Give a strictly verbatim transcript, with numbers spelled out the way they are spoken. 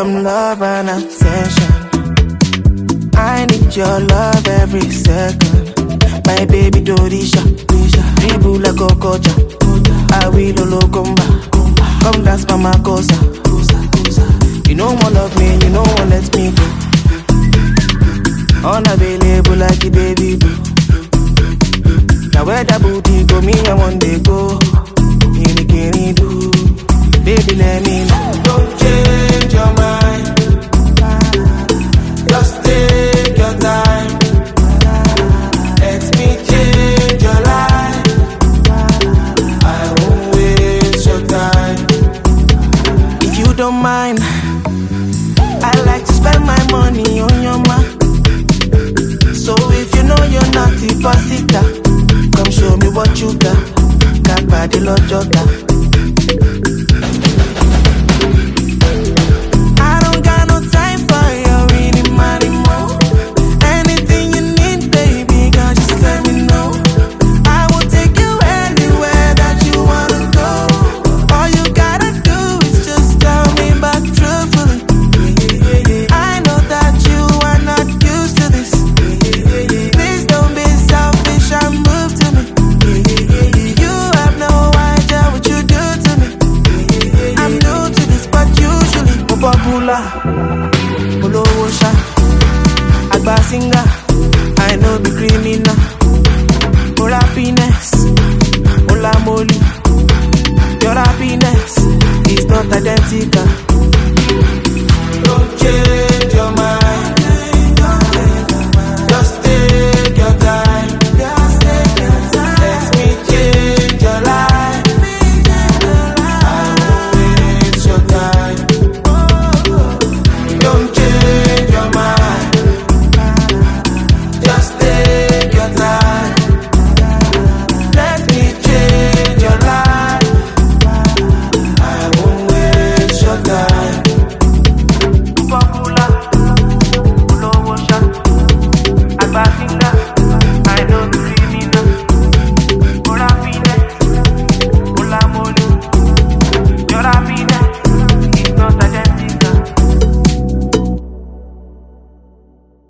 some love and attention. I need your love every second. My baby Dorisha, dribble like a coach. I will locumba. Come dance for my cosa. You know one love me, you know one let me go. Unavailable like the baby boo. Now where the booty go, me I want to go. In the candy do. Baby let me know. Don't change your mind. Just take your time. Let me change your life. I won't waste your time. If you don't mind, I like to spend my money on your ma. So if you know you're not the pasita, come show me what you got. Got body lojota. I don't got no time for your really money more. Anything you need, baby, girl, just let me know. I will take you anywhere that you wanna go. All you gotta do is just tell me back truthfully. I know that you are not used to this. Please don't be selfish and move to me. You have no idea what you do to me. I'm new to this, but usually I'm popular. Olowo sha, agba singer, I know be criminal.